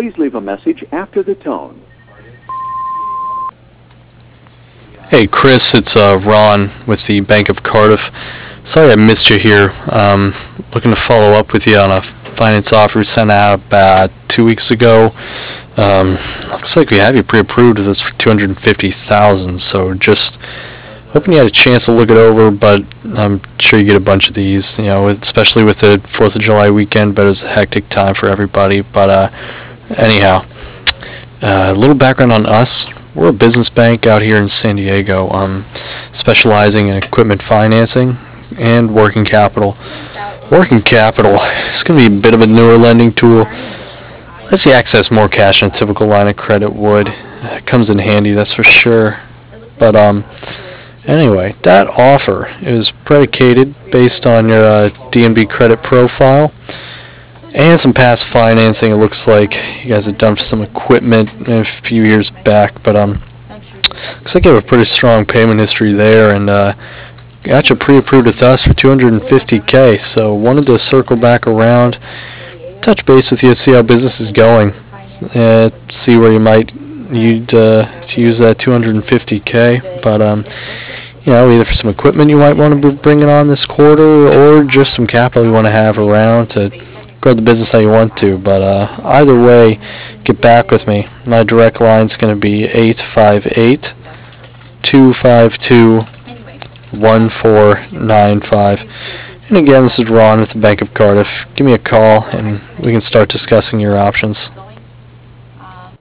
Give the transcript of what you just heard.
Please leave a message after the tone. Hey Chris, it's Ron with the Bank of Cardiff. Sorry I missed you here. Looking to follow up with you on a finance offer sent out about 2 weeks ago. Looks like we have you pre-approved with this for $250,000. So just hoping you had a chance to look it over, but I'm sure you get a bunch of these. You know, especially with the 4th of July weekend. But it's a hectic time for everybody. But anyhow, a little background on us. We're a business bank out here in San Diego, specializing in equipment financing and working capital. Working capital is going to be a bit of a newer lending tool. Lets you access more cash than a typical line of credit would. It comes in handy, that's for sure. But anyway, that offer is predicated based on your DNB credit profile and some past financing. It looks like you guys have done for some equipment a few years back, but looks like you have a pretty strong payment history there, and got you pre-approved with us for $250K. So wanted to circle back around, touch base with you, see how business is going, see where you might need to use that $250K. But you know, either for some equipment you might want to be bringing on this quarter, or just some capital you want to have around to grow the business how you want to. But either way, get back with me. My direct line is going to be 858-252-1495. And again, this is Ron with the Bank of Cardiff. Give me a call and we can start discussing your options.